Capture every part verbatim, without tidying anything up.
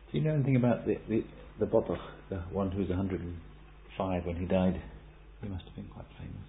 Do you know anything about the the, the Botoch, the one who was one hundred and five when he died? He must have been quite famous.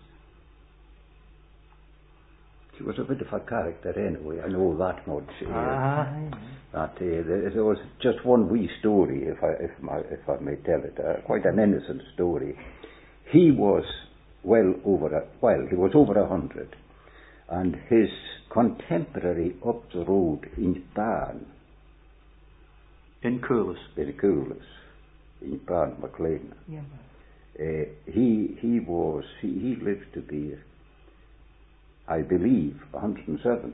He was a bit of a character anyway, I know that much. Ah. Uh, that, uh, there, there was just one wee story, if I, if, my, if I may tell it, uh, quite an innocent story. He was well over, a, well, he was over a hundred, and his contemporary up the road in Barn, in Coolus, in Coolus, in Barn, McLean, Yeah. uh, he, he was, he, he lived to be, I believe, one hundred and seven.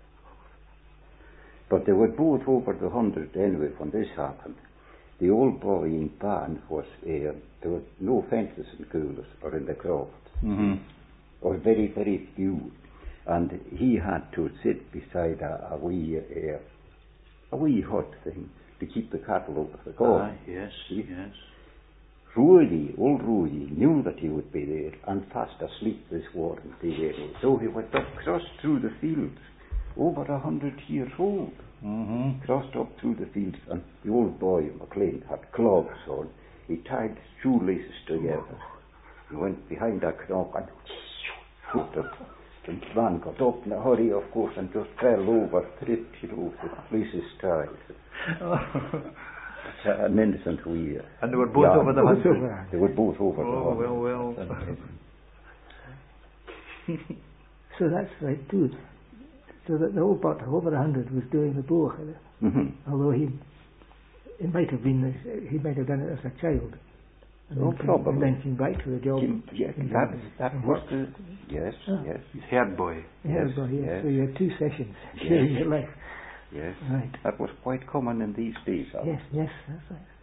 But they were both over the hundred anyway when this happened. The old boy in Barn was, uh, there were no fences in Coolus or in the croft, Mm-hmm. or very, very few. And he had to sit beside a, a wee, uh, a wee hut thing to keep the cattle out of the corn. Ah, yes, See? yes. Rudy, old Rudy, knew that he would be there and fast asleep this warm day. So he went up, crossed through the fields, over a hundred years old, Mm-hmm. crossed up through the fields, and the old boy, McLean, had clogs on. He tied shoelaces together. He went behind a knock and hooked up. The man got up in a hurry, of course, and just fell over, tripped, you know, with laces tied. Uh, an innocent wee. Uh, And they were both yeah, over the both hundred. over- They were both over Oh, the hundred. well, well. So that's right too. So that the old Botoch over a hundred was doing the book, Mm-hmm. although he it might have been he might have done it as a child. And Oh, then came- probably. And then came back to the job. Kim- yeah, in that, Dublin. that And was worked. the, yes, Ah. yes, His head boy. Yeah, yes, so, yeah. yes. So you had two sessions Yes. during your life. yes. Right. That was quite common in these days. Alan. Yes, yes, that's right.